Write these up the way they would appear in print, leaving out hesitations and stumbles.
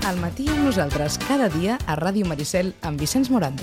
Al matí amb nosaltres, cada dia a Ràdio Maricel amb Vicenç Morando.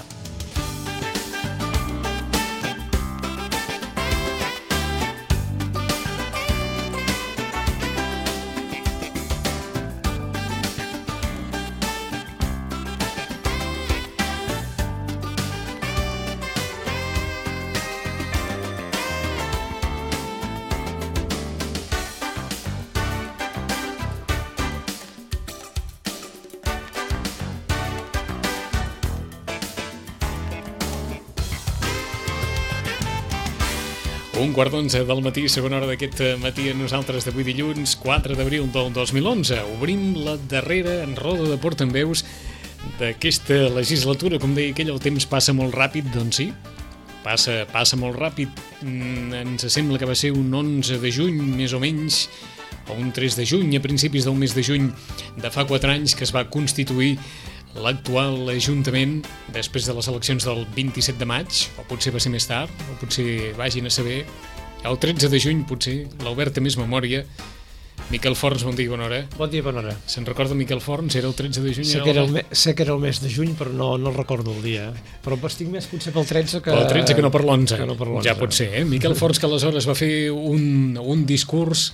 Un quart d'11 del matí, segona hora d'aquest matí a nosaltres d'avui dilluns, 4 d'abril del 2011. Obrim la darrera en roda de portaveus d'aquesta legislatura. Com deia aquell, el temps passa molt ràpid, doncs sí, passa molt ràpid. Ens sembla que va ser un 11 de juny, més o menys, o un 3 de juny, a principis del mes de juny de fa 4 anys, que es va constituir l'actual Ajuntament després de les eleccions del 27 de maig, o potser va ser més tard, o potser vagin a saber. El 13 de juny, potser, l'Albert té més memòria. Miquel Forns, bon dia i bona hora. Bon dia i bona hora. Se'n recorda Miquel Forns? Era el 13 de juny? Sé que era el mes de juny, però no recordo el dia. Però estic més potser pel 13 que... Pel 13 que no per l'11. Que no per l'11. Ja pot ser, eh? Miquel Forns, que aleshores va fer un discurs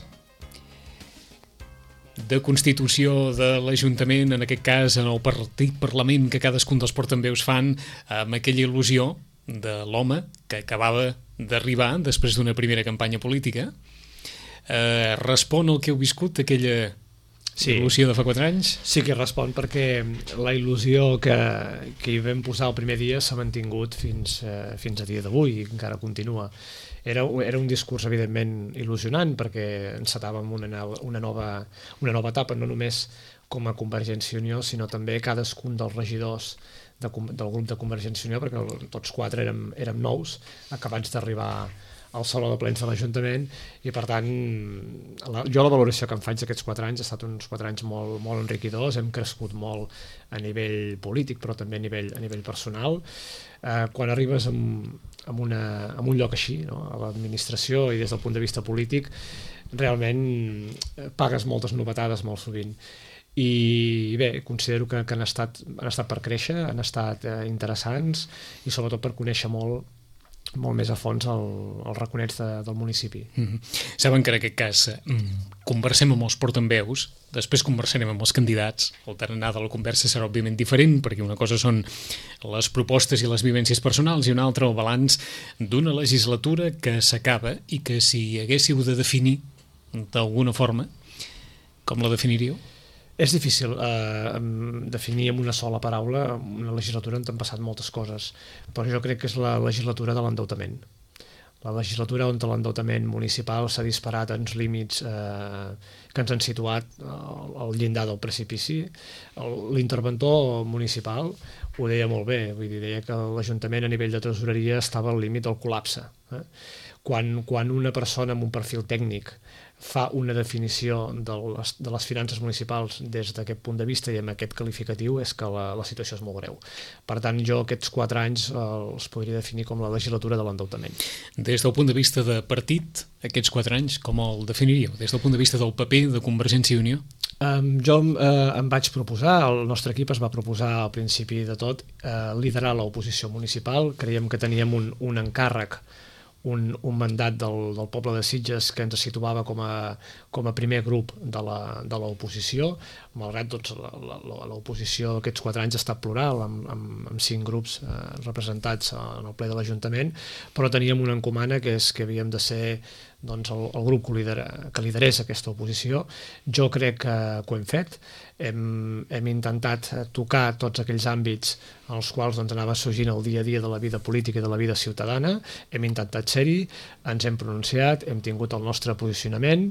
de constitució de l'Ajuntament, en aquest cas en el Parlament que cadascun dels portaveus fan, amb aquella il·lusió de l'home que acabava d'arribar després d'una primera campanya política. Respon al que heu viscut, aquella il·lusió de fa 4 anys? Sí que respon, perquè la il·lusió que hi vam posar el primer dia s'ha mantingut fins a dia d'avui i encara continua. Era un discurs evidentment il·lusionant, perquè encetàvem una nova etapa, no només com a Convergència i Unió, sinó també cadascun dels regidors del grup de Convergència i Unió, perquè tots 4 érem nous, acabats d'arribar al Saló de Plens de l'Ajuntament, i per tant jo la valoració que em faig d'aquests 4 anys ha estat uns 4 anys molt, molt enriquidors. Hem crescut molt a nivell polític, però també a nivell personal. Quan arribes a un lloc així, no? A l'administració, i des del punt de vista polític, realment pagues moltes novetades molt sovint. I bé, considero que han estat per créixer, han estat interessants, i sobretot per conèixer molt més a fons el raconet del municipi. Saben que en aquest cas conversem amb els portaveus, després conversarem amb els candidats. El tarannà de la conversa serà òbviament diferent, perquè una cosa són les propostes i les vivències personals i una altra el balanç d'una legislatura que s'acaba i que, si haguéssiu de definir d'alguna forma, com la definiríeu? És difícil definir amb una sola paraula una legislatura on han passat moltes coses, però jo crec que és la legislatura de l'endeutament. La legislatura on l'endeutament municipal s'ha disparat a uns límits que ens han situat al llindar del precipici. L'interventor municipal ho deia molt bé, vull dir, deia que l'Ajuntament a nivell de tresoreria estava al límit del col·lapse. Quan una persona amb un perfil tècnic fa una definició de les finances municipals des d'aquest punt de vista i amb aquest qualificatiu, és que la situació és molt greu. Per tant, jo aquests 4 anys els podria definir com la legislatura de l'endeutament. Des del punt de vista de partit, aquests 4 anys, com el definiríeu? Des del punt de vista del paper de Convergència i Unió? Jo em vaig proposar, el nostre equip es va proposar al principi de tot liderar l'oposició municipal. Creiem que teníem un encàrrec, un mandat del poble de Sitges que ens situava com a primer grup de l'oposició, malgrat l'oposició aquests 4 anys ha estat plural, amb 5 grups representats en el ple de l'Ajuntament, però teníem una encomana que és que havíem de ser el grup que liderés aquesta oposició. Jo crec que ho hem fet. Hem intentat tocar tots aquells àmbits en els quals anava sorgint el dia a dia de la vida política i de la vida ciutadana. Hem intentat ser-hi, ens hem pronunciat, hem tingut el nostre posicionament,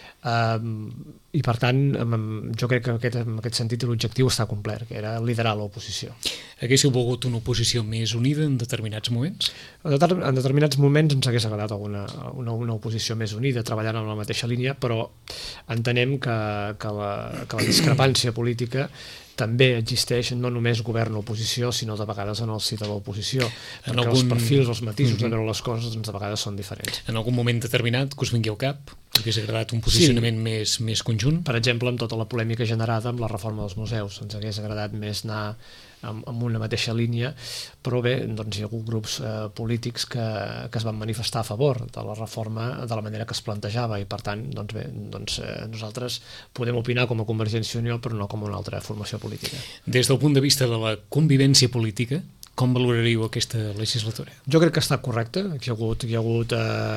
i per tant jo crec que en aquest sentit l'objectiu està complert, que era liderar l'oposició. Haguéssiu volgut una oposició més unida en determinats moments? En determinats moments ens hagués agradat una oposició més unida, treballant en la mateixa línia, però entenem que la discrepància política també existeix no només govern o oposició, sinó de vegades en el si de l'oposició, perquè algun... els perfils, els matisos de veure les coses doncs de vegades són diferents. En algun moment determinat que us vingui al cap? Us hagués agradat un posicionament més conjunt? Per exemple, amb tota la polèmica generada amb la reforma dels museus. Ens hagués agradat més anar amb una mateixa línia, però bé, doncs hi ha hagut grups polítics que es van manifestar a favor de la reforma de la manera que es plantejava i per tant, doncs bé, nosaltres podem opinar com a Convergència i Unió però no com una altra formació política. Des del punt de vista de la convivència política, com valoraríeu aquesta legislatura? Jo crec que està correcte, hi ha hagut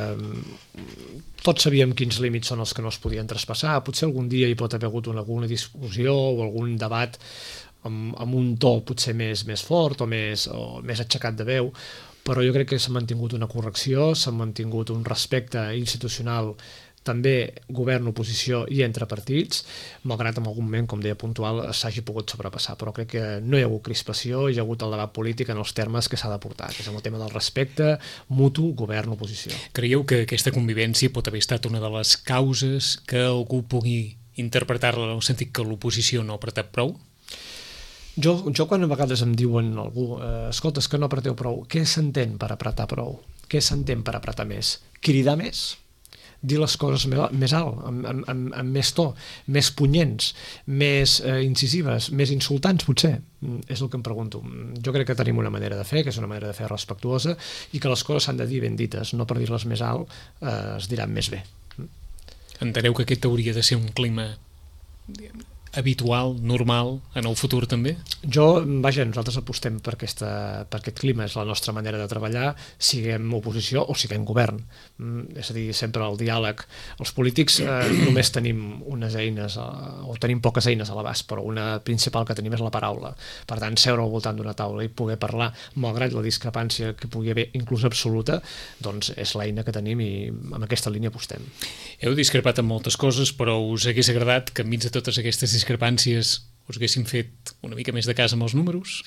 tots sabíem quins límits són els que no es podien traspassar, potser algun dia hi pot haver hagut alguna discussió o algun debat amb un to potser més fort o més aixecat de veu, però jo crec que s'ha mantingut una correcció, s'ha mantingut un respecte institucional, també govern, oposició i entre partits, malgrat en algun moment, com deia puntual, s'hagi pogut sobrepassar, però crec que no hi ha hagut crispació, hi ha hagut el debat polític en els termes que s'ha de portar, que és el tema del respecte mutu, govern, oposició. Creieu que aquesta convivència pot haver estat una de les causes que algú pugui interpretar-la en el sentit que l'oposició no ha apretat prou? Jo quan a vegades em diuen algú, escolta, és que no apreteu prou, què s'entén per apretar prou? Què s'entén per apretar més? Cridar més? Dir les coses més alt, amb més to, més punyents, més incisives, més insultants, potser? És el que em pregunto. Jo crec que tenim una manera de fer, que és una manera de fer respectuosa, i que les coses s'han de dir ben dites, no per dir-les més alt es diran més bé. Enteneu que aquest hauria de ser un clima habitual, normal, en el futur també? Nosaltres apostem per aquest clima, és la nostra manera de treballar, siguem oposició o siguem govern. És a dir, sempre el diàleg. Els polítics només tenim unes eines, o tenim poques eines a l'abast, però una principal que tenim és la paraula. Per tant, seure al voltant d'una taula i poder parlar, malgrat la discrepància que pugui haver, inclús absoluta, doncs és l'eina que tenim i amb aquesta línia apostem. Heu discrepat en moltes coses, però us hagués agradat que enmig de totes aquestes discrepàncies us haguessin fet una mica més de cas amb els números?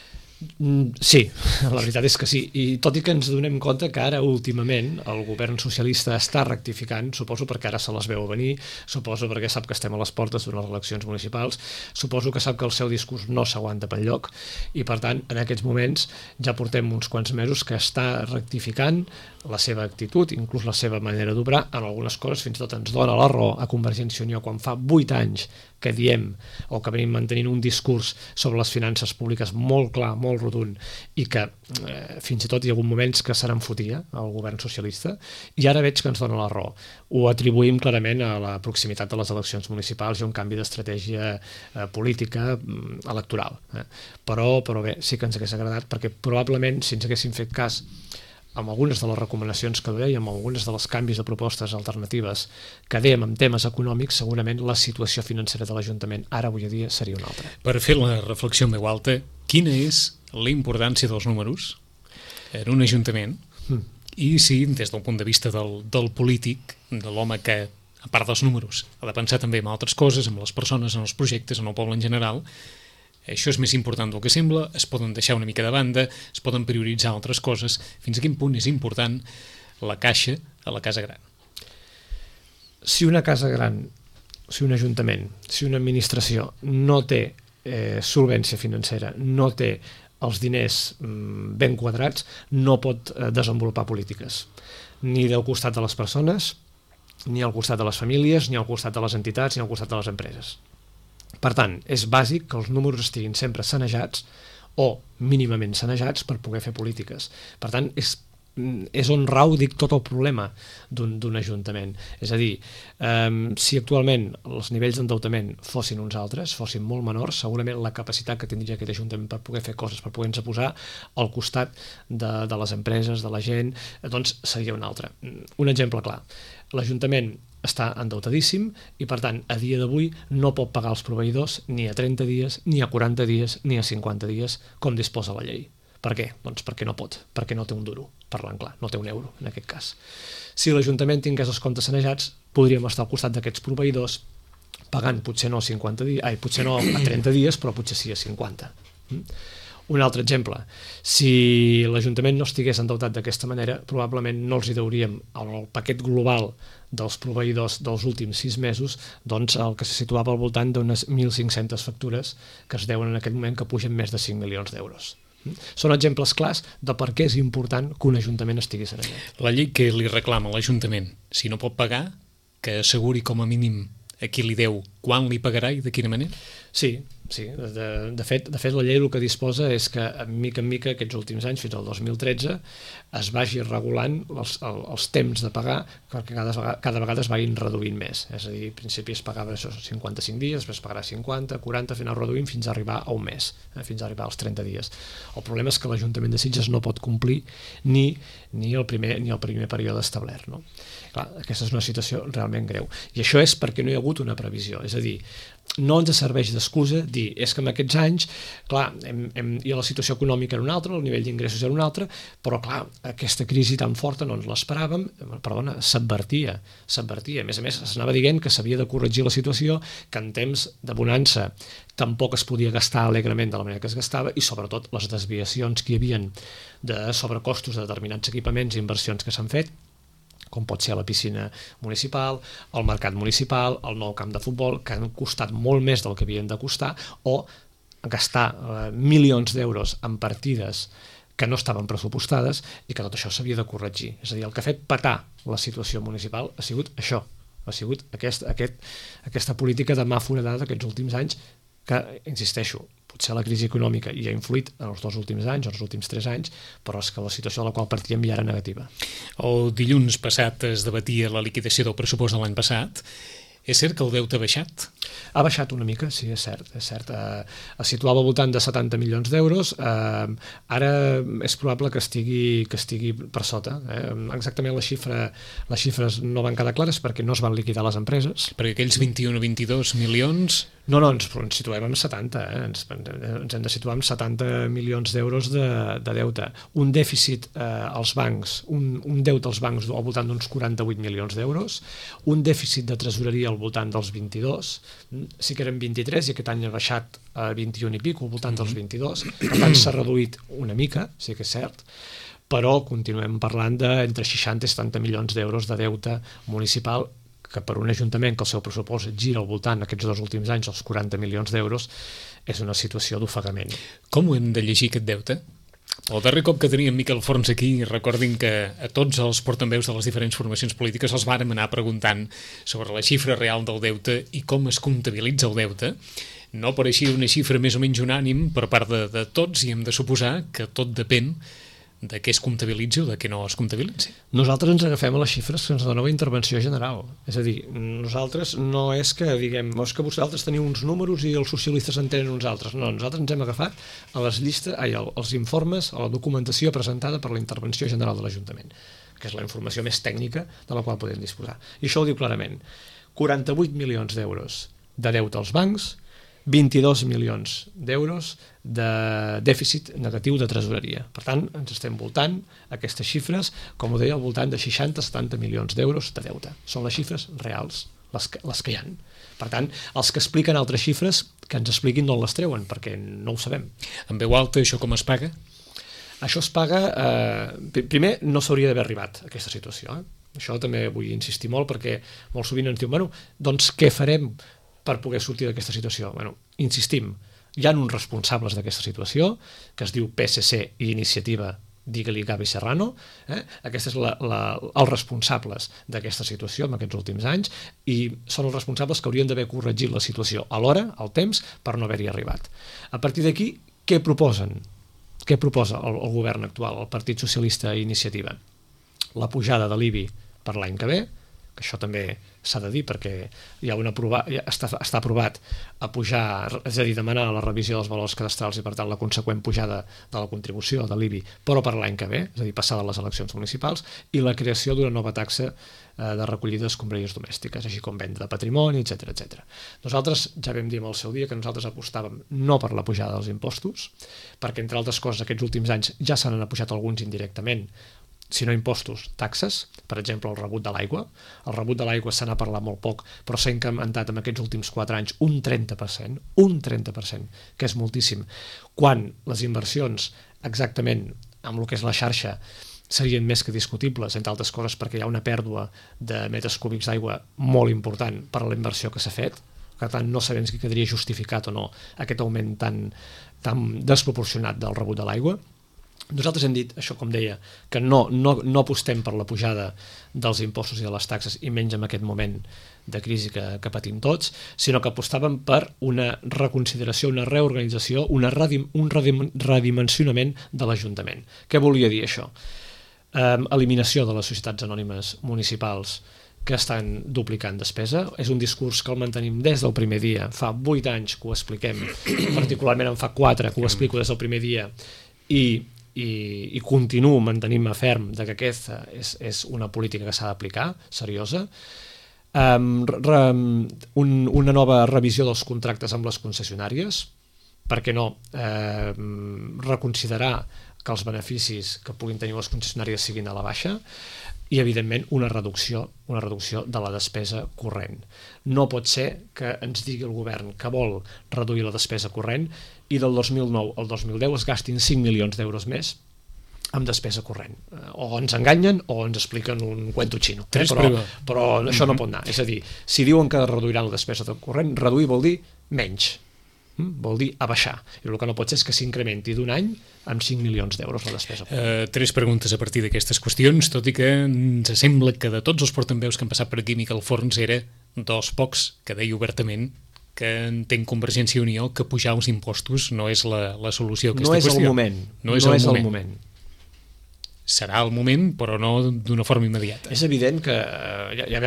Sí, la veritat és que sí, i tot i que ens donem compte que ara últimament el govern socialista està rectificant, suposo perquè ara se les veu venir, suposo perquè sap que estem a les portes d'unes eleccions municipals, suposo que sap que el seu discurs no s'aguanta pel lloc i per tant en aquests moments ja portem uns quants mesos que està rectificant la seva actitud, inclús la seva manera d'obrar, en algunes coses fins i tot ens dona la raó a Convergència i Unió quan fa 8 anys que diem o que venim mantenint un discurs sobre les finances públiques molt clar, molt rotund i que fins i tot hi ha hagut moments que se n'enfotia el govern socialista i ara veig que ens dona la raó. Ho atribuïm clarament a la proximitat de les eleccions municipals i un canvi d'estratègia política electoral. Però bé, sí que ens hagués agradat perquè probablement si ens haguéssim fet cas amb algunes de les recomanacions que dèiem, amb algunes de les canvis de propostes alternatives que dèiem en temes econòmics, segurament la situació financera de l'Ajuntament ara avui dia seria una altra. Per fer la reflexió en veu alta, quina és la importància dels números en un ajuntament? I si, des del punt de vista del polític, de l'home que, a part dels números, ha de pensar també en altres coses, en les persones, en els projectes, en el poble en general, això és més important del que sembla, es poden deixar una mica de banda, es poden prioritzar altres coses. Fins a quin punt és important la caixa a la casa gran? Si una casa gran, si un ajuntament, si una administració no té solvència financera, no té els diners ben quadrats, no pot desenvolupar polítiques. Ni del costat de les persones, ni al costat de les famílies, ni al costat de les entitats, ni al costat de les empreses. Per tant, és bàsic que els números estiguin sempre sanejats o mínimament sanejats per poder fer polítiques. Per tant, és on rau, dic, tot el problema d'un ajuntament. És a dir, si actualment els nivells d'endeutament fossin uns altres, fossin molt menors, segurament la capacitat que tindria aquest ajuntament per poder fer coses, per poder-nos posar al costat de les empreses, de la gent, doncs seria un altre. Un exemple clar, l'Ajuntament està endeutadíssim i, per tant, a dia d'avui no pot pagar els proveïdors ni a 30 dies, ni a 40 dies, ni a 50 dies, com disposa la llei. Per què? Doncs perquè no pot, perquè no té un duro, parlant clar, no té un euro en aquest cas. Si l'Ajuntament tingués els comptes sanejats, podríem estar al costat d'aquests proveïdors pagant potser no a 50 dies, potser no a 30 dies, però potser sí a 50. Un altre exemple, si l'Ajuntament no estigués endeutat d'aquesta manera, probablement no els hi deuríem el paquet global dels proveïdors dels últims 6 mesos, doncs el que se situava al voltant d'unes 1.500 factures que es deuen en aquest moment que pugen més de 5 milions d'euros. Són exemples clars de per què és important que un ajuntament estigui sanejat. La llei que li reclama l'Ajuntament, si no pot pagar, que asseguri com a mínim a qui li deu, quan li pagarà i de quina manera? Sí. De fet, la llei el que disposa és que, mica en mica, aquests últims anys, fins al 2013, es vagi regulant els temps de pagar, perquè cada vegada es vagin reduint més. És a dir, al principi es pagava això 55 dies, després pagarà 50, 40, final reduint fins a arribar a un mes, fins a arribar als 30 dies. El problema és que l'Ajuntament de Sitges no pot complir ni el primer període establert, no? Clar, aquesta és una situació realment greu. I això és perquè no hi ha hagut una previsió. És a dir, no ens serveix d'excusa dir és que en aquests anys, clar, i la situació econòmica era una altra, el nivell d'ingressos era un altre, però clar, aquesta crisi tan forta no ens l'esperàvem, s'advertia. A més, s'anava dient que s'havia de corregir la situació, que en temps de bonança tampoc es podia gastar alegrement de la manera que es gastava i sobretot les desviacions que hi havia de sobrecostos de determinats equipaments i inversions que s'han fet, com pot ser la piscina municipal, el mercat municipal, el nou camp de futbol, que han costat molt més del que havien de costar, o gastar milions d'euros en partides que no estaven pressupostades i que tot això s'havia de corregir. És a dir, el que ha fet petar la situació municipal ha sigut això, ha sigut aquesta política de mà foradada d'aquests últims anys que, insisteixo, potser la crisi econòmica hi ha influït en els 2 últims anys, o els últims 3 anys, però és que la situació a la qual partíem ja era negativa. El dilluns passat es debatia la liquidació del pressupost de l'any passat. És cert que el deute ha baixat? Ha baixat una mica, sí, és cert. Es situava al voltant de 70 milions d'euros, ara és probable que estigui per sota. Exactament les xifres no van quedar clares perquè no es van liquidar les empreses. Perquè aquells 21 o 22 milions... No, ens situem en 70, ens hem de situar en 70 milions d'euros de deute. Un dèficit als bancs, un deute als bancs al voltant d'uns 48 milions d'euros, un dèficit de tresoreria al voltant dels 22, sí que eren 23 i aquest any ha baixat a 21 i pico, al voltant dels 22, per tant s'ha reduït una mica, sí que és cert, però continuem parlant d'entre 60 i 70 milions d'euros de deute municipal que per un ajuntament que el seu pressupost gira al voltant aquests 2 últims anys els 40 milions d'euros és una situació d'ofegament. Com ho hem de llegir aquest deute? El darrer cop que teníem Miquel Forns aquí, recordin que a tots els portaveus de les diferents formacions polítiques els vàrem anar preguntant sobre la xifra real del deute i com es comptabilitza el deute. No pareixia una xifra més o menys unànim per part de tots i hem de suposar que tot depèn de què es comptabilitzi o de què no es comptabilitzi. Nosaltres ens agafem a les xifres que ens dona la intervenció general. És a dir, nosaltres no és que diguem és que vosaltres teniu uns números i els socialistes en tenen uns altres. No, nosaltres ens hem agafat a les llistes, als informes, a la documentació presentada per la intervenció general de l'Ajuntament, que és la informació més tècnica de la qual podem disposar. I això ho diu clarament. 48 milions d'euros de deute als bancs, 22 milions d'euros de dèficit negatiu de tresoreria. Per tant, ens estem voltant aquestes xifres, com ho deia, al voltant de 60-70 milions d'euros de deute. Són les xifres reals, les que hi ha. Per tant, els que expliquen altres xifres, que ens expliquin d'on les treuen, perquè no ho sabem. En veu alta, això com es paga? Això es paga... Primer, no s'hauria d'haver arribat a aquesta situació. Això també vull insistir molt, perquè molt sovint ens diuen, doncs què farem per poder sortir d'aquesta situació? Insistim, hi ha uns responsables d'aquesta situació, que es diu PSC i Iniciativa, digue-li Gavi Serrano, aquests són els responsables d'aquesta situació en aquests últims anys i són els responsables que haurien d'haver corregit la situació a l'hora, al temps, per no haver-hi arribat. A partir d'aquí, què proposen? Què proposa el govern actual, el Partit Socialista i Iniciativa? La pujada de l'IBI per l'any que ve, que això també s'ha de dir perquè hi ha està aprovat a pujar, és a dir, demanar la revisió dels valors cadastrals i per tant la conseqüent pujada de la contribució de l'IBI, però per l'any que ve, és a dir, passar de les eleccions municipals, i la creació d'una nova taxa de recollida d'escombraries domèstiques, així com venda de patrimoni, etc. Nosaltres ja vam dir en el seu dia que nosaltres apostàvem no per la pujada dels impostos, perquè entre altres coses aquests últims anys ja se n'han apujat alguns indirectament, si no impostos, taxes, per exemple el rebut de l'aigua. El rebut de l'aigua se n'ha parlat molt poc, però s'ha incrementat en aquests últims 4 anys un 30%, que és moltíssim, quan les inversions exactament amb el que és la xarxa serien més que discutibles, entre altres coses perquè hi ha una pèrdua de metres cúbics d'aigua molt important per a la inversió que s'ha fet. Per tant, no sabem si quedaria justificat o no aquest augment tan desproporcionat del rebut de l'aigua. Nosaltres hem dit, això com deia, que no apostem per la pujada dels impostos i de les taxes, i menys en aquest moment de crisi que patim tots, sinó que apostàvem per una reconsideració, una reorganització, un redimensionament de l'Ajuntament. Què volia dir això? Eliminació de les societats anònimes municipals que estan duplicant despesa. És un discurs que el mantenim des del primer dia. Fa 8 anys que ho expliquem, particularment en fa 4 que ho explico des del primer dia, i continuo mantenint-me ferm de que aquesta és una política que s'ha d'aplicar, seriosa. Una nova revisió dels contractes amb les concessionàries, per què no reconsiderar que els beneficis que puguin tenir les concessionàries siguin a la baixa, i evidentment una reducció de la despesa corrent. No pot ser que ens digui el govern que vol reduir la despesa corrent i del 2009 al 2010 es gastin 5 milions d'euros més amb despesa corrent. O ens enganyen o ens expliquen un cuento xino. Però això no pot anar. És a dir, si diuen que reduiran la despesa corrent, reduir vol dir menys. Vol dir abaixar. I el que no pot ser és que s'incrementi d'un any amb 5 milions d'euros la despesa. 3 preguntes a partir d'aquestes qüestions, tot i que ens sembla que de tots els portaveus que han passat per aquí, Miquel Forns era dels pocs que deia obertament que entén Convergència i Unió que pujar els impostos no és la solució a aquesta qüestió. No és el moment. Serà el moment, però no d'una forma immediata. És evident que hi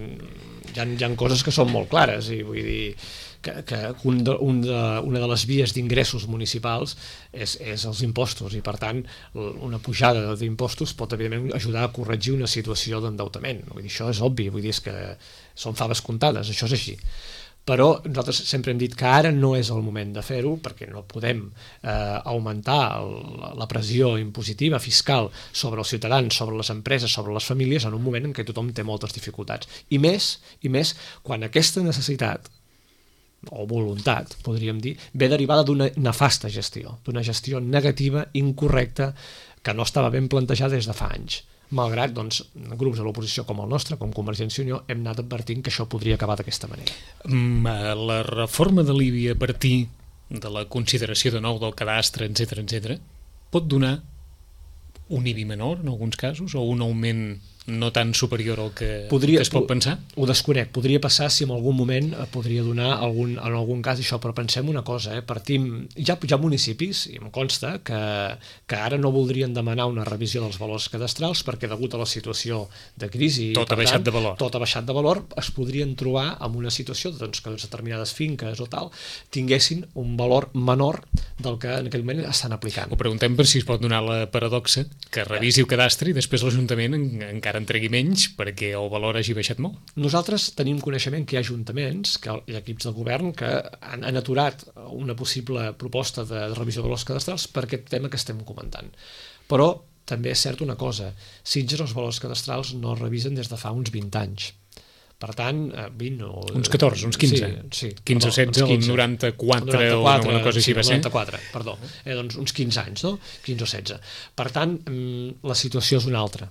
ha coses que són molt clares, i vull dir que una de les vies d'ingressos municipals és els impostos, i per tant una pujada d'impostos pot evidentment ajudar a corregir una situació d'endeutament. Vull dir, això és obvi, vull dir, és que són faves comptades, això és així. Però nosaltres sempre hem dit que ara no és el moment de fer-ho, perquè no podem augmentar la pressió impositiva, fiscal, sobre els ciutadans, sobre les empreses, sobre les famílies, en un moment en què tothom té moltes dificultats. I més quan aquesta necessitat o voluntat, podríem dir, ve derivada d'una nefasta gestió, d'una gestió negativa, incorrecta, que no estava ben plantejada des de fa anys. Malgrat, grups de l'oposició com el nostre, com Convergència i Unió, hem anat advertint que això podria acabar d'aquesta manera. La reforma de l'IBI a partir de la consideració de nou del cadastre, etc., pot donar un IBI menor en alguns casos, o un augment no tan superior al que es pot pensar? Ho desconec, podria passar si en algun moment podria donar en algun cas això, però pensem una cosa, partim, hi ha municipis, i em consta, que ara no voldrien demanar una revisió dels valors cadastrals perquè degut a la situació de crisi tot ha baixat de valor, es podrien trobar en una situació que determinades finques o tal tinguessin un valor menor del que en aquell moment estan aplicant. Ho preguntem per si es pot donar la paradoxa que revisi el cadastre i després l'Ajuntament encara en tregui menys perquè el valor hagi baixat molt. Nosaltres tenim coneixement que hi ha ajuntaments, que hi ha equips de govern que han aturat una possible proposta de revisió de valors cadastrals per aquest tema que estem comentant. Però també és cert una cosa, Sitges els valors cadastrals no es revisen des de fa uns 20 anys. Per tant, 20 o... Uns 14, uns 15. Sí, 15 o 16, el 94 o una cosa així va ser. 94, perdó. Doncs uns 15 anys, no? 15 o 16. Per tant, la situació és una altra.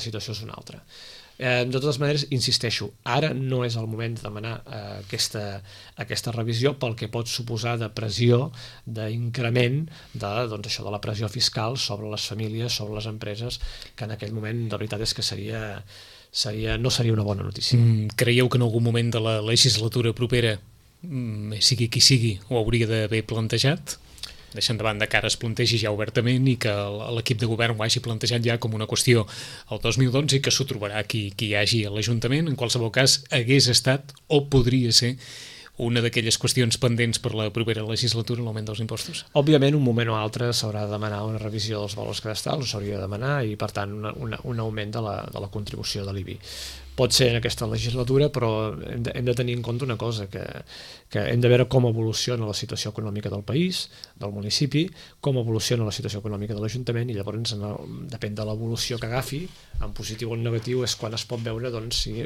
De totes maneres, insisteixo, ara no és el moment de demanar aquesta revisió pel que pot suposar de pressió, d'increment de la pressió fiscal sobre les famílies, sobre les empreses, que en aquell moment, de veritat, és que no seria una bona notícia. Creieu que en algun moment de la legislatura propera, sigui qui sigui, ho hauria d'haver plantejat? Deixant de banda que ara es plantegi ja obertament i que l'equip de govern ho hagi plantejat ja com una qüestió el 2012 i que s'ho trobarà qui hi hagi a l'Ajuntament. En qualsevol cas, hagués estat o podria ser una d'aquelles qüestions pendents per la propera legislatura, l'augment dels impostos? Òbviament, un moment o altre s'haurà de demanar una revisió dels valors cadastrals, s'hauria de demanar, i per tant un augment de la contribució de l'IBI. pot ser en aquesta legislatura, però hem de tenir en compte una cosa, que hem de veure com evoluciona la situació econòmica del país, del municipi, com evoluciona la situació econòmica de l'Ajuntament, i llavors depèn de l'evolució que agafi, en positiu o en negatiu, és quan es pot veure si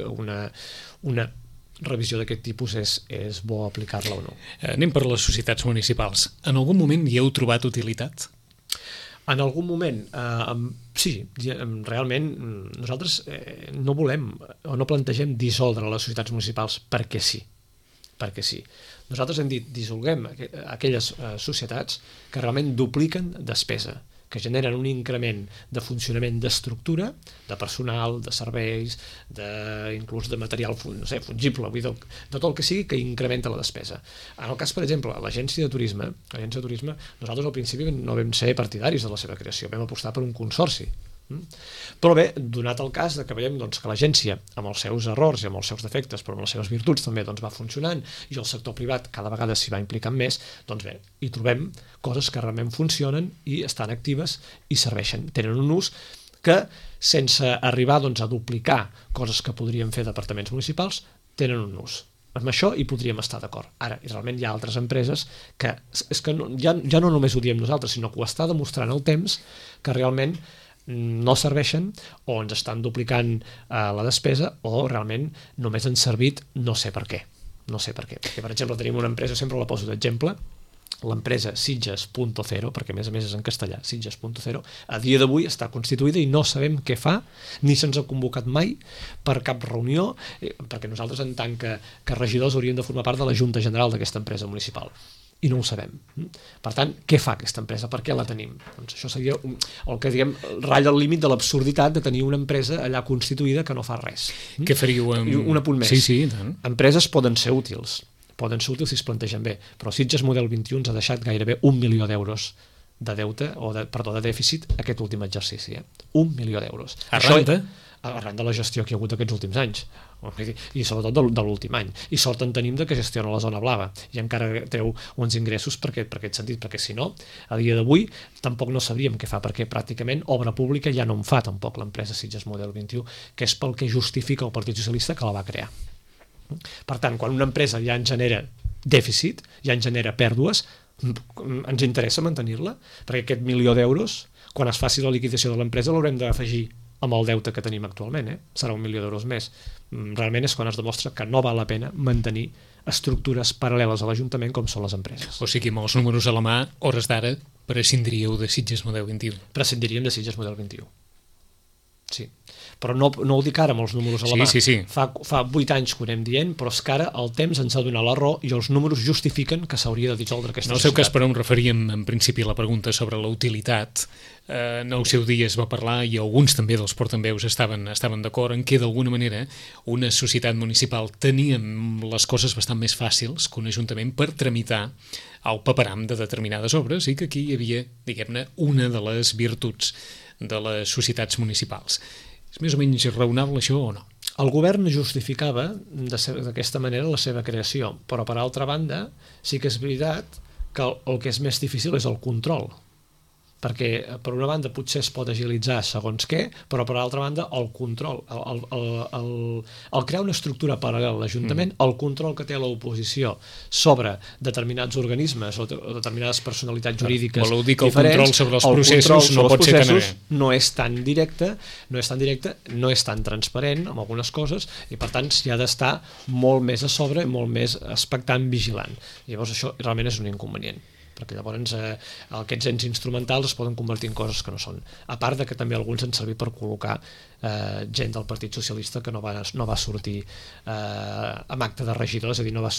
una revisió d'aquest tipus és bo aplicar-la o no. Anem per les societats municipals. En algun moment hi heu trobat utilitat? En algun moment, sí, realment nosaltres no volem o no plantegem dissoldre les societats municipals perquè sí. Nosaltres hem dit, dissolguem aquelles societats que realment dupliquen despesa, que generen un increment de funcionament d'estructura, de personal, de serveis, inclús de material fungible, vull dir, de tot el que sigui que incrementa la despesa. En el cas, per exemple, l'Agència de Turisme, nosaltres al principi no vam ser partidaris de la seva creació, vam apostar per un consorci. Però bé, donat el cas que veiem que l'agència, amb els seus errors i amb els seus defectes, però amb les seves virtuts també va funcionant, i el sector privat cada vegada s'hi va implicant més, doncs bé, hi trobem coses que realment funcionen i estan actives i serveixen, tenen un ús que, sense arribar a duplicar coses que podrien fer departaments municipals, tenen un ús. Amb això hi podríem estar d'acord. Ara, realment hi ha altres empreses que ja no només ho diem nosaltres, sinó que ho està demostrant el temps, que realment no serveixen o ens estan duplicant la despesa o realment només han servit no sé per què. Perquè, per exemple, tenim una empresa, sempre la poso d'exemple, l'empresa Sitges.0, perquè a més és en castellà, Sitges.0, a dia d'avui està constituïda i no sabem què fa, ni se'ns ha convocat mai per cap reunió, perquè nosaltres en tant que regidors hauríem de formar part de la Junta General d'aquesta empresa municipal. I no ho sabem. Per tant, què fa aquesta empresa? Per què la tenim? Doncs això seria el que, diguem, ratlla el límit de l'absurditat de tenir una empresa allà constituïda que no fa res. Què faríeu amb... Un apunt més. Sí, tant. Empreses poden ser útils si es plantegen bé, però Sitges Model 21 ens ha deixat gairebé 1 milió d'euros de deute, de dèficit aquest últim exercici. 1 milió d'euros. Arran de la gestió que hi ha hagut aquests últims anys, i sobretot de l'últim any, i sort en tenim que gestiona la zona blava i encara treu uns ingressos per aquest sentit, perquè si no, a dia d'avui tampoc no sabríem què fa, perquè pràcticament obra pública ja no en fa tampoc l'empresa Sitges Model 21, que és pel que justifica el Partit Socialista que la va crear. Per tant, quan una empresa ja en genera dèficit, ja en genera pèrdues, ens interessa mantenir-la, perquè aquest milió d'euros, quan es faci la liquidació de l'empresa, l'haurem d'afegir amb el deute que tenim actualment, serà 1 milió d'euros més. Realment és quan es demostra que no val la pena mantenir estructures paral·leles a l'Ajuntament com són les empreses. O sigui, amb els números a la mà, hores d'ara, prescindiríeu de Sitges Model 21. Prescindiríem de Sitges Model 21. Sí, però no ho dic ara amb els números a la mà. Sí. Fa 8 anys que ho anem dient, però és que ara el temps ens ha donat la raó i els números justifiquen que s'hauria de dissoldre aquesta societat. No sé cas per on referíem en principi la pregunta sobre la utilitat. En el seu dia es va parlar i alguns també dels portaveus estaven d'acord en que d'alguna manera una societat municipal tenia les coses bastant més fàcils que un ajuntament per tramitar el paperam de determinades obres i que aquí hi havia, diguem-ne, una de les virtuts de les societats municipals. És més o menys raonable això o no? El govern justificava d'aquesta manera la seva creació, però per altra banda sí que és veritat que el que és més difícil és el control, perquè per una banda potser es pot agilitzar segons què, però per altra banda el control, el crear una estructura paral·lela a l'Ajuntament, el control que té l'oposició sobre determinats organismes o determinades personalitats jurídiques voleu dir que el control sobre els processos no pot ser tan no és tan directe, no és tan transparent amb algunes coses i per tant s'hi ha d'estar molt més a sobre, molt més expectant, vigilant. Llavors això realment és un inconvenient, perquè llavors aquests ens instrumentals es poden convertir en coses que no són. A part de que també alguns han servit per col·locar gent del Partit Socialista que no va sortir amb acte de regidor, és a dir, no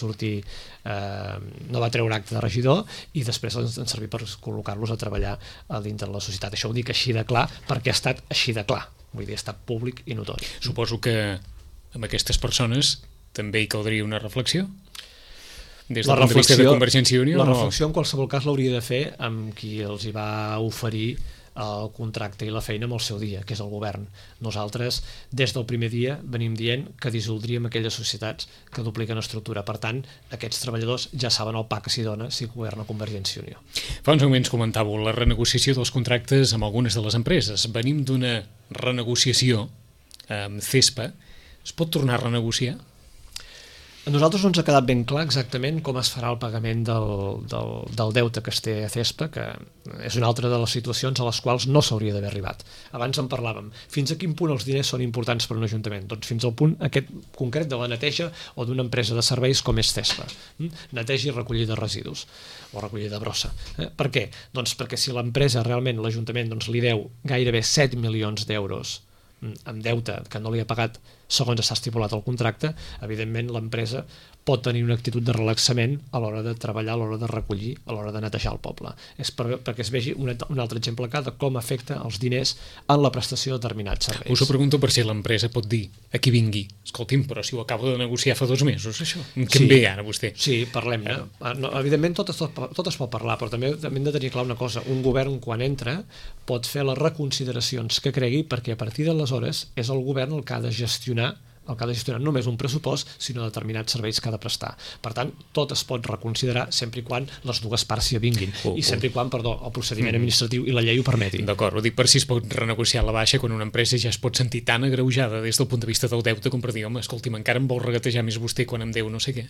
va treure acte de regidor i després han servit per col·locar-los a treballar dintre de la societat. Això ho dic així de clar perquè ha estat així de clar, vull dir, ha estat públic i notori. Suposo que amb aquestes persones també hi caldria una reflexió? Des del punt de vista de Convergència i Unió? La reflexió en qualsevol cas l'hauria de fer amb qui els hi va oferir el contracte i la feina amb el seu dia, que és el govern. Nosaltres, des del primer dia, venim dient que dissoldríem aquelles societats que dupliquen estructura. Per tant, aquests treballadors ja saben el pa que s'hi dona si governa Convergència i Unió. Fa uns moments comentàveu la renegociació dels contractes amb algunes de les empreses. Venim d'una renegociació amb CESPA Es pot tornar a renegociar? A nosaltres no ens ha quedat ben clar exactament com es farà el pagament del deute que es té a CESPA, que és una altra de les situacions a les quals no s'hauria d'haver arribat. Abans en parlàvem. Fins a quin punt els diners són importants per a un ajuntament? Doncs fins al punt aquest concret de la neteja o d'una empresa de serveis com és CESPA. Neteja i recollida de residus o recollida de brossa. Per què? Doncs perquè si l'empresa realment, l'Ajuntament, li deu gairebé 7 milions d'euros amb deute que no li ha pagat segons està estipulat el contracte, evidentment l'empresa pot tenir una actitud de relaxament a l'hora de treballar, a l'hora de recollir, a l'hora de netejar el poble. És perquè es vegi un altre exemple clar de com afecta els diners en la prestació de determinats serveis. Us ho pregunto per si l'empresa pot dir a qui vingui, escolti'm, però si ho acabo de negociar fa 2 mesos, això, què em ve ara vostè? Sí, parlem-ne. Evidentment tot es pot parlar, però també hem de tenir clar una cosa, un govern quan entra pot fer les reconsideracions que cregui, perquè a partir d'aleshores és el govern el que ha de gestionar no només un pressupost, sinó determinats serveis que ha de prestar. Per tant, tot es pot reconsiderar sempre i quan les dues parts s'hi avinguin. I sempre i quan, el procediment administratiu i la llei ho permeti. D'acord, ho dic per si es pot renegociar la baixa quan una empresa ja es pot sentir tan agreujada des del punt de vista del deute com per dir, home, escolti'm, encara em vol regatejar més vostè quan em deu no sé què.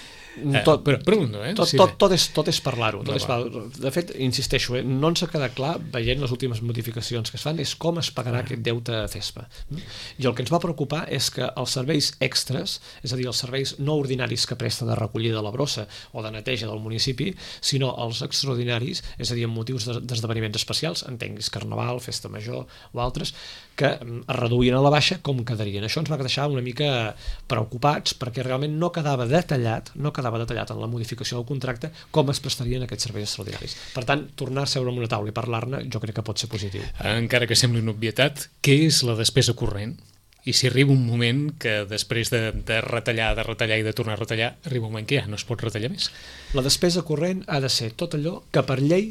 Tot és parlar-ho. De fet, insisteixo, no ens ha quedat clar, veient les últimes modificacions que es fan, és com es pagarà aquest deute a CESPA. I el que ens va preocupar és que els serveis extras, és a dir, els serveis no ordinaris que presta de recollida de la brossa o de neteja del municipi, sinó els extraordinaris, és a dir, amb motius d'esdeveniments especials, entenguis carnaval, festa major o altres, que es reduïen a la baixa, com quedarien. Això ens va deixar una mica preocupats perquè realment no quedava detallat en la modificació del contracte com es prestarien aquests serveis extraordinaris. Per tant, tornar a seure en una taula i parlar-ne jo crec que pot ser positiu. Encara que sembli una obvietat, què és la despesa corrent? I si arriba un moment que després de retallar i de tornar a retallar, arriba un moment que ja no es pot retallar més? La despesa corrent ha de ser tot allò que per llei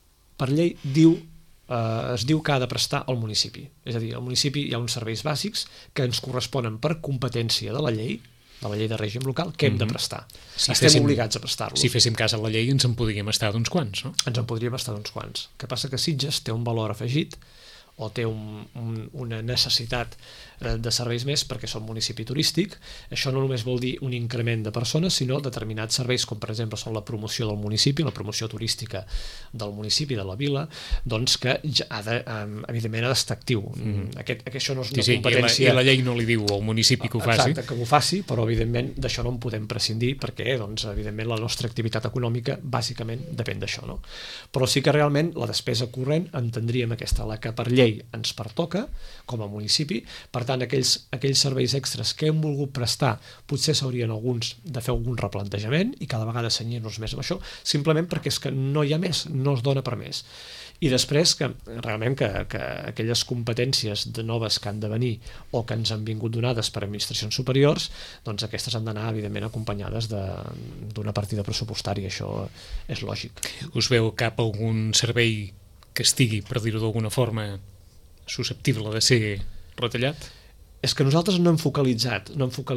es diu que ha de prestar el municipi. És a dir, al municipi hi ha uns serveis bàsics que ens corresponen per competència de la llei de règim local, que hem de prestar. Estem obligats a prestar-los. Si féssim cas a la llei ens en podríem estar d'uns quants, no? Ens en podríem estar d'uns quants. El que passa que Sitges té un valor afegit o té una necessitat de serveis més perquè som municipi turístic. Això no només vol dir un increment de persones, sinó determinats serveis, com per exemple són la promoció del municipi, la promoció turística del municipi, de la vila, doncs que evidentment ha d'estar actiu. Això no és una competència... I la llei no li diu al municipi que ho faci. Exacte, que ho faci, però evidentment d'això no en podem prescindir perquè, doncs, evidentment, la nostra activitat econòmica bàsicament depèn d'això, no? Però sí que realment la despesa corrent entendríem aquesta, la que per llei ens pertoca com a municipi. Per tant, aquells serveis extras que hem volgut prestar, potser s'haurien alguns de fer algun replantejament i cada vegada cenyir-nos més amb això, simplement perquè és que no hi ha més, no es dona per més. I després que realment que aquelles competències de noves que han de venir o que ens han vingut donades per administracions superiors, doncs aquestes han d'anar evidentment acompanyades d'una partida pressupostària, això és lògic. Us veu cap algun servei que estigui, per dir-ho d'alguna forma, susceptible de ser retallat? És que nosaltres no hem focalitzat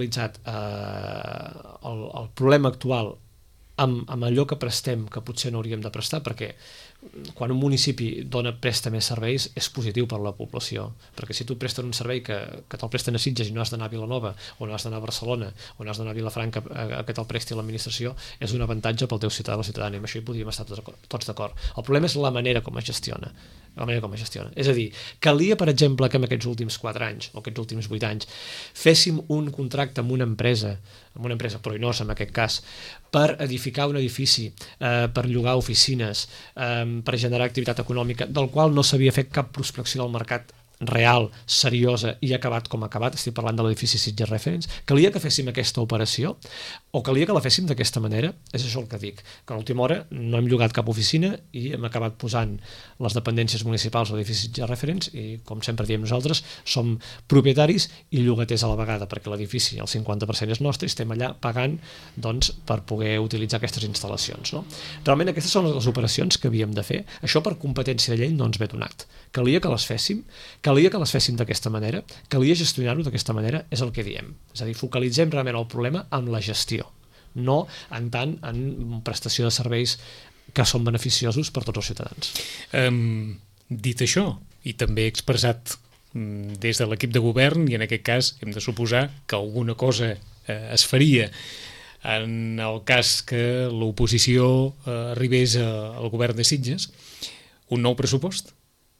el problema actual amb allò que prestem que potser no hauríem de prestar, perquè quan un municipi presta més serveis és positiu per la població, perquè si tu et presten un servei que te'l presten a Sitges i no has d'anar a Vilanova o no has d'anar a Barcelona o no has d'anar a Vilafranca que te'l presti l'administració, és un avantatge pel teu ciutadà o la ciutadana, i amb això hi podríem estar tots d'acord. El problema és la manera com es gestiona. És a dir, calia, per exemple, que en aquests últims 4 anys o aquests últims 8 anys féssim un contracte amb una empresa Proinós en aquest cas, per edificar un edifici, per llogar oficines, per generar activitat econòmica, del qual no s'havia fet cap prospecció del mercat real, seriosa, i acabat com ha acabat. Estic parlant de l'edifici Sitges Reference. Calia que féssim aquesta operació o calia que la féssim d'aquesta manera? És això el que dic, que a l'última hora no hem llogat cap oficina i hem acabat posant les dependències municipals a l'edifici Sitges Reference i, com sempre diem nosaltres, som propietaris i llogaters a la vegada, perquè l'edifici, el 50% és nostre, i estem allà pagant, doncs, per poder utilitzar aquestes instal·lacions, no? Realment aquestes són les operacions que havíem de fer. Això per competència de llei no ens ve donat. Calia que les féssim, d'aquesta manera, calia gestionar-ho d'aquesta manera, és el que diem. És a dir, focalitzem realment el problema amb la gestió, no en tant en prestació de serveis que són beneficiosos per tots els ciutadans. Dit això, i també he expressat des de l'equip de govern, i en aquest cas hem de suposar que alguna cosa es faria en el cas que l'oposició arribés al govern de Sitges, un nou pressupost?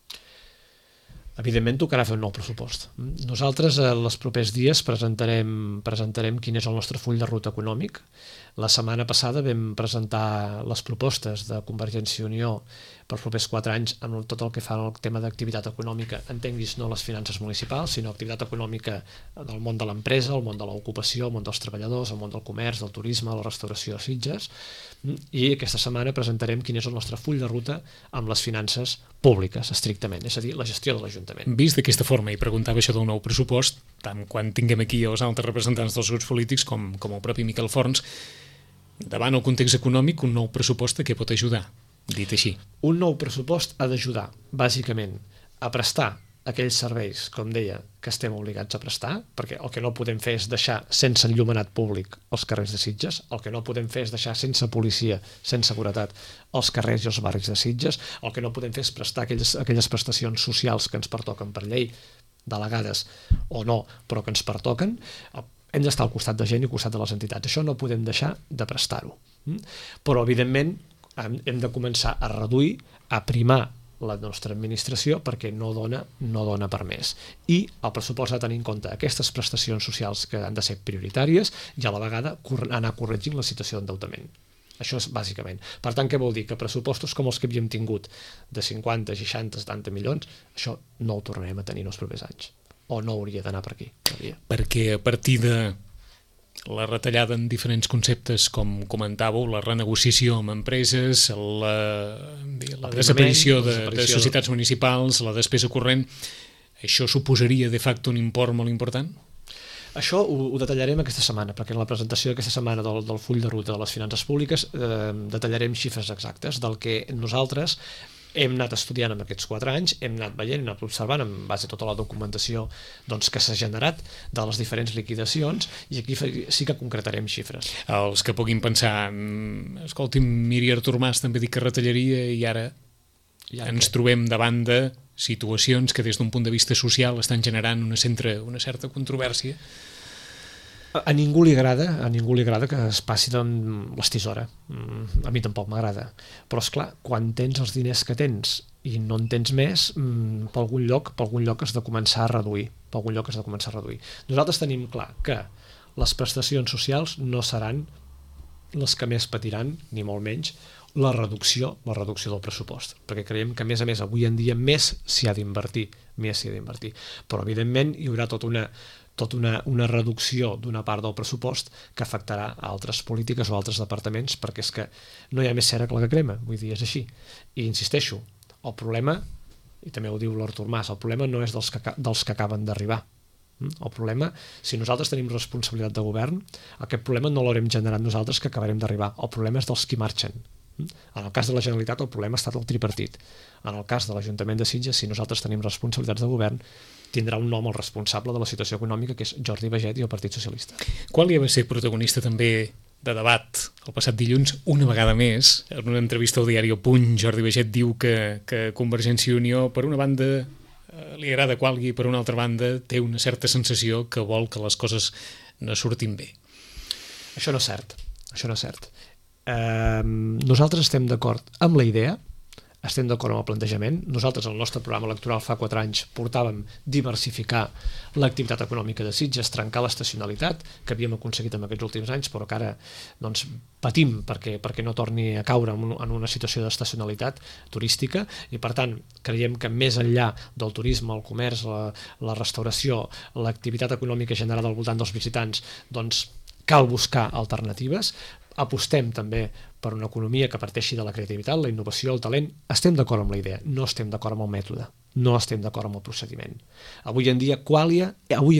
Evidentment tocarà fer un nou pressupost. Nosaltres els propers dies presentarem quin és el nostre full de ruta econòmic. La setmana passada vam presentar les propostes de Convergència i Unió pels propers 4 anys amb tot el que fa al tema d'activitat econòmica, entenguis no les finances municipals, sinó activitat econòmica del món de l'empresa, el món de l'ocupació, el món dels treballadors, el món del comerç, del turisme, la restauració de Sitges, i aquesta setmana presentarem quin és el nostre full de ruta amb les finances públiques, estrictament, és a dir, la gestió de l'Ajuntament. Vist d'aquesta forma, i preguntava això del nou pressupost, tant quan tinguem aquí els altres representants dels grups polítics com el propi Miquel Forns, davant el context econòmic, un nou pressupost que pot ajudar, dit així. Un nou pressupost ha d'ajudar, bàsicament, a prestar aquells serveis, com deia, que estem obligats a prestar, perquè el que no podem fer és deixar sense enllumenat públic els carrers de Sitges, el que no podem fer és deixar sense policia, sense seguretat, els carrers i els barris de Sitges, el que no podem fer és prestar aquelles prestacions socials que ens pertoquen per llei, delegades o no, però que ens pertoquen. Hem d'estar al costat de gent i al costat de les entitats. Això no podem deixar de prestar-ho. Però, evidentment, hem de començar a reduir, a primar la nostra administració perquè no dona per més. I el pressupost ha de tenir en compte aquestes prestacions socials que han de ser prioritàries i a la vegada anar corregint la situació d'endeutament. Això és bàsicament. Per tant, què vol dir? Que pressupostos com els que havíem tingut de 50, 60, 70 milions, això no ho tornarem a tenir en els propers anys. O no hauria d'anar per aquí. Perquè a partir de la retallada en diferents conceptes, com comentàveu, la renegociació amb empreses, la desaparició de societats municipals, la despesa corrent, això suposaria de facto un import molt important? Això ho detallarem aquesta setmana, perquè en la presentació d'aquesta setmana del full de ruta de les finances públiques detallarem xifres exactes del que nosaltres hem anat estudiant en aquests 4 anys, hem anat veient, hem anat observant en base a tota la documentació que s'ha generat de les diferents liquidacions, i aquí sí que concretarem xifres. Els que puguin pensar, escolti, Miri Artur Mas també dic que retallaria i ara ens trobem davant de situacions que des d'un punt de vista social estan generant una certa controvèrsia. A ningú li agrada que es passi l'estisora. A mi tampoc m'agrada. Però, esclar, quan tens els diners que tens i no en tens més, per algun lloc has de començar a reduir. Nosaltres tenim clar que les prestacions socials no seran les que més patiran, ni molt menys, la reducció del pressupost. Perquè creiem que, a més, avui en dia més s'hi ha d'invertir. Però, evidentment, hi haurà tota una reducció d'una part del pressupost que afectarà a altres polítiques o altres departaments, perquè és que no hi ha més cera que la que crema, vull dir, és així. I insisteixo, el problema, i també ho diu l'Artur Mas, el problema no és dels que acaben d'arribar. El problema, si nosaltres tenim responsabilitat de govern, aquest problema no l'haurem generat nosaltres que acabarem d'arribar. El problema és dels qui marxen. En el cas de la Generalitat el problema ha estat el tripartit. En el cas de l'Ajuntament de Sitges, si nosaltres tenim responsabilitats de govern, tindrà un nom el responsable de la situació econòmica, que és Jordi Baiget i el Partit Socialista. Qual va ser protagonista també de debat el passat dilluns, una vegada més, en una entrevista al diari El Punt, Jordi Baiget diu que Convergència i Unió, per una banda, li agrada Qualgui, per una altra banda, té una certa sensació que vol que les coses no surtin bé. Això no és cert. Nosaltres estem d'acord amb la idea, estem d'acord amb el plantejament. Nosaltres, al nostre programa electoral fa 4 anys, portàvem diversificar l'activitat econòmica de Sitges, trencar l'estacionalitat, que havíem aconseguit en aquests últims anys, però que ara patim perquè no torni a caure en una situació d'estacionalitat turística, i per tant creiem que més enllà del turisme, el comerç, la restauració, l'activitat econòmica generada al voltant dels visitants, cal buscar alternatives. Apostem també per una economia que parteixi de la creativitat, la innovació, el talent. Estem d'acord amb la idea, no estem d'acord amb el mètode, no estem d'acord amb el procediment. Avui en dia Qualia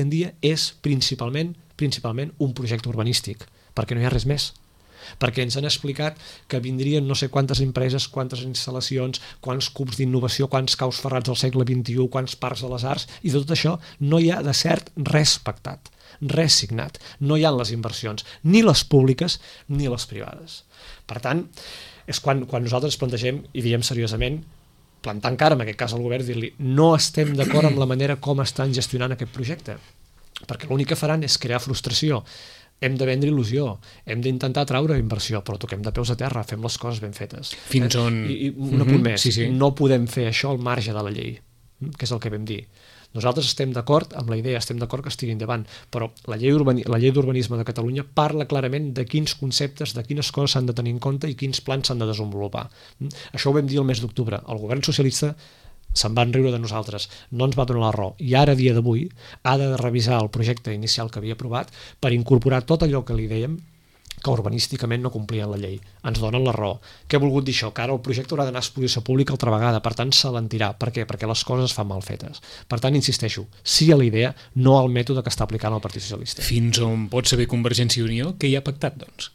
és principalment un projecte urbanístic, perquè no hi ha res més. Perquè ens han explicat que vindrien no sé quantes empreses, quantes instal·lacions, quants cubs d'innovació, quants caus ferrats del segle XXI, quants parcs de les arts, i de tot això no hi ha de cert res pactat, res signat. No hi ha les inversions, ni les públiques ni les privades. Per tant, és quan nosaltres plantegem i diem seriosament, plantar cara, en aquest cas al govern, dir-li no estem d'acord amb la manera com estan gestionant aquest projecte, perquè l'únic que faran és crear frustració. Hem de vendre il·lusió, hem d'intentar atraure inversió, però toquem de peus a terra, fem les coses ben fetes. Fins on... I un apunt més, no podem fer això al marge de la llei, que és el que vam dir. Nosaltres estem d'acord amb la idea, estem d'acord que estigui endavant, però la llei d'urbanisme de Catalunya parla clarament de quins conceptes, de quines coses s'han de tenir en compte i quins plans s'han de desenvolupar. Això ho vam dir el mes d'octubre. El govern socialista se'n van riure de nosaltres, no ens va donar la raó, i ara, a dia d'avui, ha de revisar el projecte inicial que havia aprovat per incorporar tot allò que li dèiem que urbanísticament no complien la llei. Ens donen la raó. Què ha volgut dir això? Que ara el projecte haurà d'anar a exposició pública altra vegada, per tant s'alentirà. Per què? Perquè les coses es fan mal fetes. Per tant, insisteixo, sí a la idea, no al mètode que està aplicant el Partit Socialista. Fins on pot saber Convergència i Unió què hi ha pactat, doncs?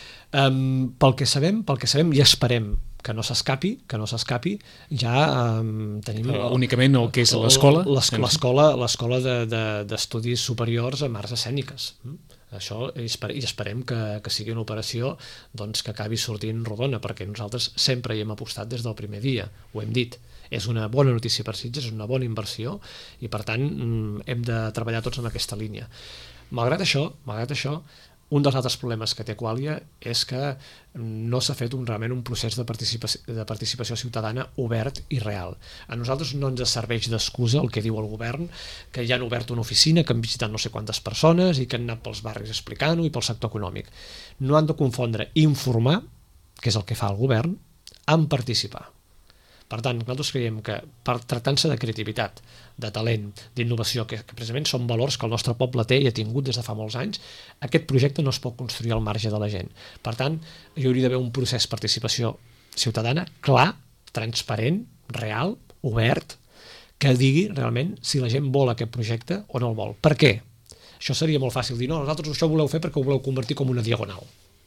Pel que sabem i esperem que no s'escapi, ja tenim... Únicament el que és l'escola? L'escola d'estudis superiors amb arts escèniques. Això, i esperem que sigui una operació doncs, que acabi sortint rodona, perquè nosaltres sempre hi hem apostat des del primer dia, ho hem dit. És una bona notícia per Sitges, és una bona inversió i per tant hem de treballar tots en aquesta línia. Malgrat això, un dels altres problemes que té Qualia és que no s'ha fet realment un procés de participació ciutadana obert i real. A nosaltres no ens serveix d'excusa el que diu el govern, que ja han obert una oficina, que han visitat no sé quantes persones i que han anat pels barris explicant-ho i pel sector econòmic. No han de confondre informar, que és el que fa el govern, amb participar. Per tant, nosaltres creiem que, tractant-se de creativitat, de talent, d'innovació, que precisament són valors que el nostre poble té i ha tingut des de fa molts anys, aquest projecte no es pot construir al marge de la gent. Per tant, hi hauria d'haver un procés de participació ciutadana clar, transparent, real, obert, que digui realment si la gent vol aquest projecte o no el vol. Per què? Això seria molt fàcil dir, no, vosaltres això ho voleu fer perquè ho voleu convertir com una diagonal.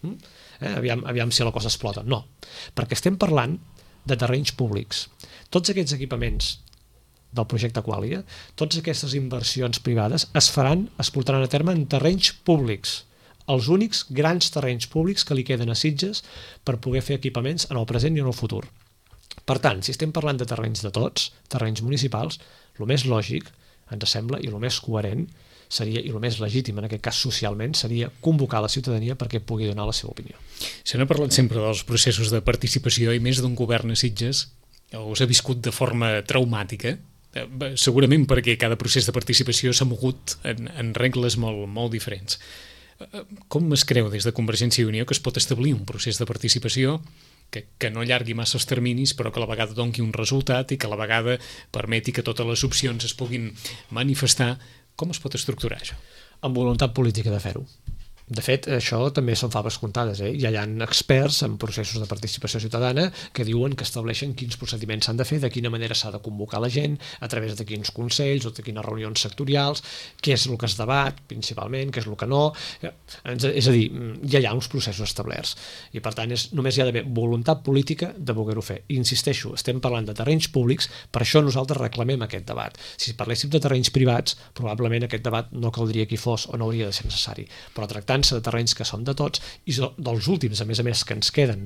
Aviam si la cosa explota. No, perquè estem parlant de terrenys públics. Tots aquests equipaments del projecte Qualia, totes aquestes inversions privades es portaran a terme en terrenys públics, els únics grans terrenys públics que li queden a Sitges per poder fer equipaments en el present i en el futur. Per tant, si estem parlant de terrenys de tots, terrenys municipals, el més lògic, ens sembla, i el més coherent seria, i el més legítim en aquest cas socialment, seria convocar la ciutadania perquè pugui donar la seva opinió. Se n'ha parlat sempre dels processos de participació i més d'un govern a Sitges us ha viscut de forma traumàtica, segurament perquè cada procés de participació s'ha mogut en regles molt diferents. Com es creu des de Convergència i Unió que es pot establir un procés de participació que no allargui massa els terminis, però que a la vegada doni un resultat i que a la vegada permeti que totes les opcions es puguin manifestar? Com es pot estructurar això? Amb voluntat política de fer-ho. De fet, això també són faves comptades. Ja hi ha experts en processos de participació ciutadana que diuen que estableixen quins procediments s'han de fer, de quina manera s'ha de convocar la gent, a través de quins consells o de quines reunions sectorials, què és el que es debat, principalment, què és el que no... És a dir, ja hi ha uns processos establerts. I, per tant, només hi ha d'haver voluntat política de voler-ho fer. I insisteixo, estem parlant de terrenys públics, per això nosaltres reclamem aquest debat. Si parléssim de terrenys privats, probablement aquest debat no caldria que hi fos o no hauria de ser necessari. Però tractant-se de terrenys que són de tots i dels últims, a més, que ens queden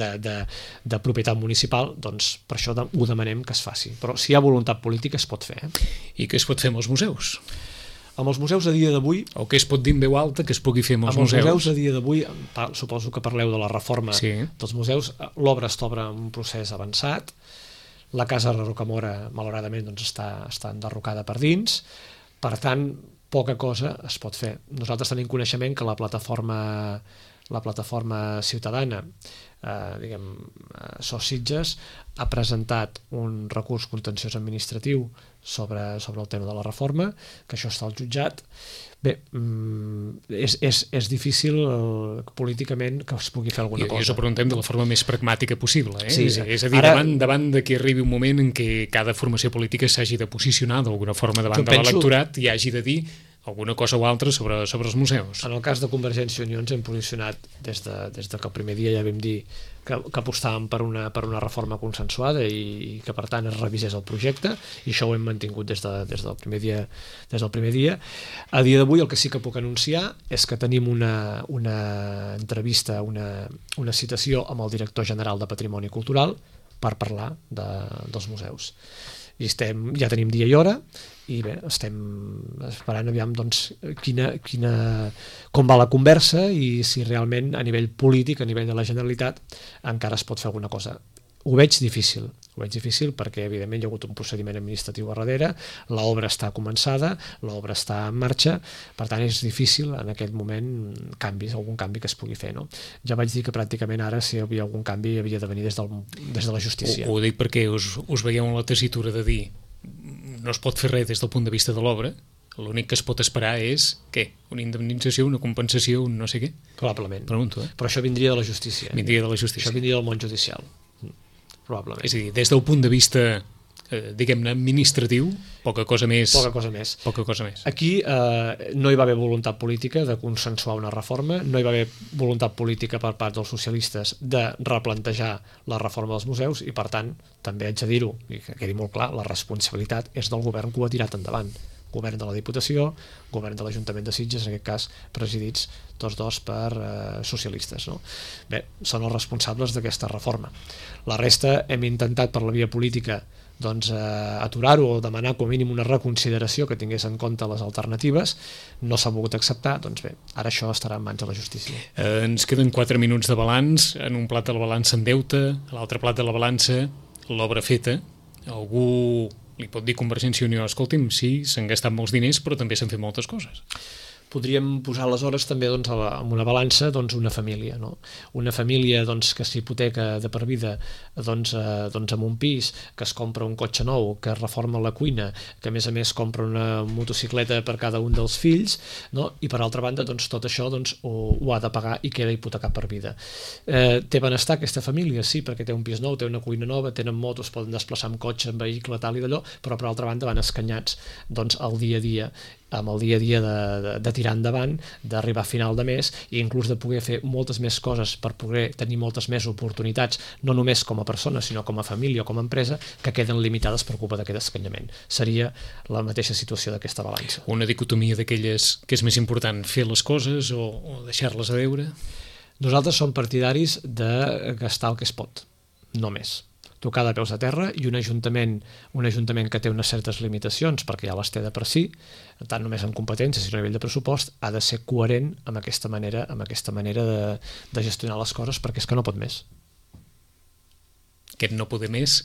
de propietat municipal, doncs per això ho demanem que es faci. Però si hi ha voluntat política es pot fer. I què es pot fer amb els museus? Amb els museus a dia d'avui... O què es pot dir en veu alta que es pugui fer amb els museus? Amb els museus a dia d'avui, suposo que parleu de la reforma dels museus, l'obra està en un procés avançat, la Casa Rocamora, malauradament, està enderrocada per dins, per tant, poca cosa es pot fer. Nosaltres tenim coneixement que la plataforma ciutadana, SOS Sitges, ha presentat un recurs contenciós administratiu sobre el tema de la reforma, que això està al jutjat. Bé, és difícil políticament que es pugui fer alguna cosa. I us ho preguntem de la forma més pragmàtica possible. Sí, és a dir, davant de que arribi un moment en què cada formació política s'hagi de posicionar d'alguna forma davant de l'electorat i hagi de dir alguna cosa o altra sobre els museus. En el cas de Convergència i Unió ens hem posicionat des de que el primer dia ja vam dir que apostàvem per una reforma consensuada i que per tant es revisés el projecte, i això ho hem mantingut des del primer dia. A dia d'avui el que sí que puc anunciar és que tenim una entrevista, una citació amb el director general de Patrimoni Cultural per parlar dels museus. I ja tenim dia i hora i bé, estem esperant aviam doncs, com va la conversa i si realment a nivell polític, a nivell de la Generalitat encara es pot fer alguna cosa. Ho veig difícil perquè evidentment hi ha hagut un procediment administratiu a darrere, l'obra està començada, l'obra està en marxa, per tant és difícil en aquest moment algun canvi que es pugui fer. No? Ja vaig dir que pràcticament ara si hi havia algun canvi havia de venir des de la justícia. Ho dic perquè us veieu en la tessitura de dir no es pot fer res des del punt de vista de l'obra, l'únic que es pot esperar és, què? Una indemnització, una compensació, un no sé què? Probablement. Pregunto, Però això vindria de la justícia. Això vindria del món judicial. Probablement. És a dir, des del punt de vista diguem-ne administratiu, poca cosa més. Aquí no hi va haver voluntat política de consensuar una reforma, no hi va haver voluntat política per part dels socialistes de replantejar la reforma dels museus i per tant, també haig de dir-ho, i que quedi molt clar, la responsabilitat és del govern que ho ha tirat endavant. Govern de la Diputació, govern de l'Ajuntament de Sitges, en aquest cas presidits tots dos per socialistes. No? Bé, són els responsables d'aquesta reforma. La resta hem intentat per la via política aturar-ho o demanar com a mínim una reconsideració que tingués en compte les alternatives, no s'ha volgut acceptar, doncs bé, ara això estarà en mans de la justícia. Ens queden 4 minuts de balanç, en un plat de la balança en deute, a l'altre plat de la balança l'obra feta, algú li pot dir Convergència i Unió, escolti'm, sí, s'han gastat molts diners però també s'han fet moltes coses. Podríem posar aleshores també en una balança una família, no? Una família que s'hipoteca de per vida amb un pis, que es compra un cotxe nou, que reforma la cuina, que a més compra una motocicleta per cada un dels fills, no? I per altra banda tot això ho ha de pagar i queda hipotecat per vida. Té benestar aquesta família? Sí, perquè té un pis nou, té una cuina nova, tenen motos, poden desplaçar amb cotxe, amb vehicle, tal i d'allò, però per altra banda van escanyats al dia a dia, amb el dia a dia de tirar endavant, d'arribar a final de mes i inclús de poder fer moltes més coses per poder tenir moltes més oportunitats, no només com a persona, sinó com a família o com a empresa, que queden limitades per culpa d'aquest escanyament. Seria la mateixa situació d'aquesta balança. Una dicotomia d'aquelles que és més important fer les coses o deixar-les a deure? Nosaltres som partidaris de gastar el que es pot, no més. Tocar de peus a terra i un ajuntament que té unes certes limitacions perquè ja les té de per si, tant només en competències sinó a nivell de pressupost, ha de ser coherent amb aquesta manera de gestionar les coses perquè és que no pot més. Aquest no poder més?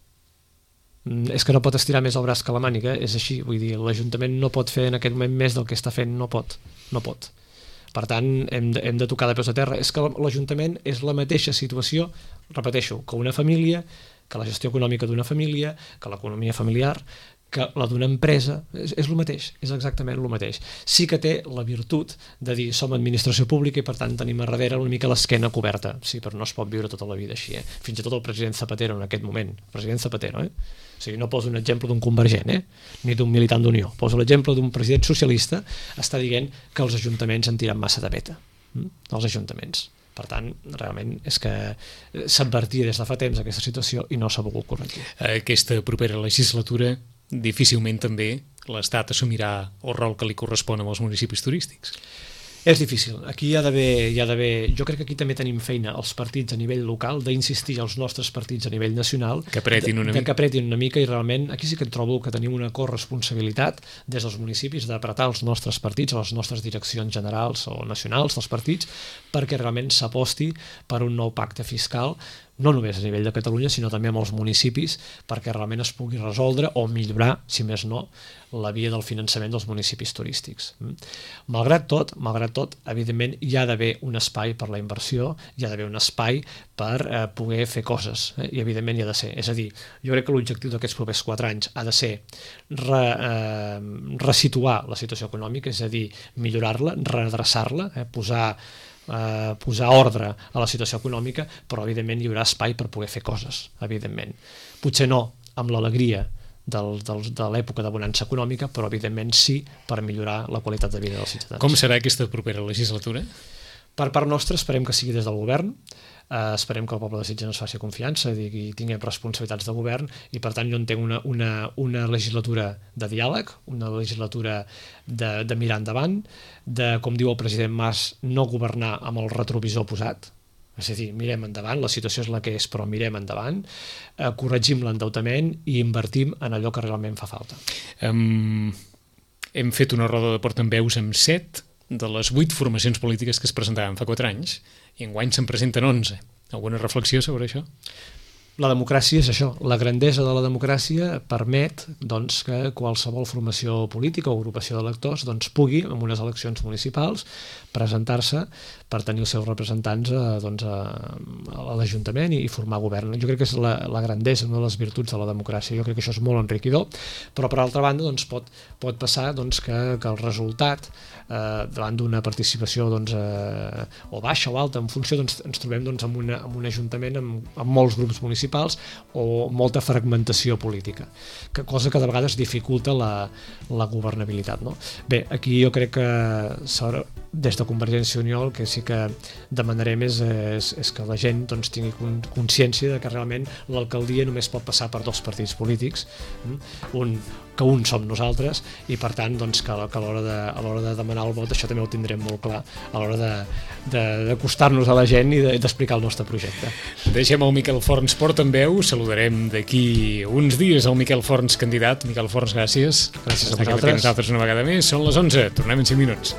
És que no pot estirar més el braç que la màniga, és així, vull dir, l'Ajuntament no pot fer en aquest moment més del que està fent, no pot. Per tant, hem de tocar de peus a terra. És que l'Ajuntament és la mateixa situació, repeteixo, que una família, que la gestió econòmica d'una família, que l'economia familiar, que la d'una empresa, és el mateix, és exactament el mateix. Sí que té la virtut de dir som administració pública i per tant tenim a darrere una mica l'esquena coberta, sí, però no es pot viure tota la vida així. Fins i tot el president Zapatero en aquest moment, president Zapatero, o sigui, no poso un exemple d'un convergent, ni d'un militant d'Unió, poso l'exemple d'un president socialista, està dient que els ajuntaments han tirat massa de veta, els ajuntaments. Per tant, realment és que s'advertia des de fa temps aquesta situació i no s'ha volgut corregir. Aquesta propera legislatura difícilment també l'Estat assumirà el rol que li correspon als municipis turístics. És difícil. Aquí hi ha d'haver... Jo crec que aquí també tenim feina els partits a nivell local d'insistir als nostres partits a nivell nacional que apretin una mica i realment aquí sí que trobo que tenim una corresponsabilitat des dels municipis d'apretar els nostres partits o les nostres direccions generals o nacionals dels partits perquè realment s'aposti per un nou pacte fiscal no només a nivell de Catalunya, sinó també amb els municipis, perquè realment es pugui resoldre o millorar, si més no, la via del finançament dels municipis turístics. Malgrat tot, evidentment, hi ha d'haver un espai per la inversió, hi ha d'haver un espai per poder fer coses, i evidentment hi ha de ser. És a dir, jo crec que l'objectiu d'aquests propers 4 anys ha de ser resituar la situació econòmica, és a dir, millorar-la, redreçar-la, posar ordre a la situació econòmica, però evidentment hi haurà espai per poder fer coses, evidentment. Potser no amb l'alegria de l'època de bonança econòmica, però evidentment sí per millorar la qualitat de vida dels ciutadans. Com serà aquesta propera legislatura? Per part nostra esperem que sigui des del govern, esperem que el poble de Sitges ens faci confiança i tinguem responsabilitats de govern i per tant jo entenc una legislatura de diàleg, una legislatura de mirar endavant, de, com diu el president Mas, no governar amb el retrovisor posat, És a dir, mirem endavant, la situació és la que és, però mirem endavant, corregim l'endeutament i invertim en allò que realment fa falta. Hem fet una roda de portaveus amb 7 de les 8 formacions polítiques que es presentaven fa 4 anys, i enguany se'n presenten 11. Alguna reflexió sobre això? La democràcia és això. La grandesa de la democràcia permet doncs, que qualsevol formació política o agrupació d'electors doncs, pugui, en unes eleccions municipals, presentar-se per tenir els seus representants doncs, a l'Ajuntament i formar govern. Jo crec que és la grandesa, una de les virtuts de la democràcia. Jo crec que això és molt enriquidor, però per altra banda doncs, pot passar doncs, que el resultat davant d'una participació doncs, o baixa o alta, en funció doncs, ens trobem doncs, amb un ajuntament amb molts grups municipals o molta fragmentació política, cosa que de vegades dificulta la governabilitat. No? Bé, aquí jo crec que des de Convergència i Unió el que sí que demanarem és que la gent doncs, tingui consciència de que realment l'alcaldia només pot passar per 2 partits polítics, que un som nosaltres, i per tant doncs, que a l'hora de demanar el vot això també ho tindrem molt clar a l'hora d'acostar-nos a la gent i d'explicar el nostre projecte. Deixem el Miquel Forns portaveu, saludarem d'aquí uns dies el Miquel Forns candidat. Miquel Forns, gràcies. Gràcies a vosaltres. Nosaltres una vegada més. Són les 11, tornem en 5 minuts.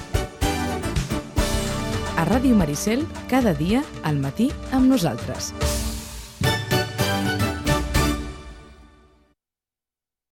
A Ràdio Maricel, cada dia al matí amb nosaltres.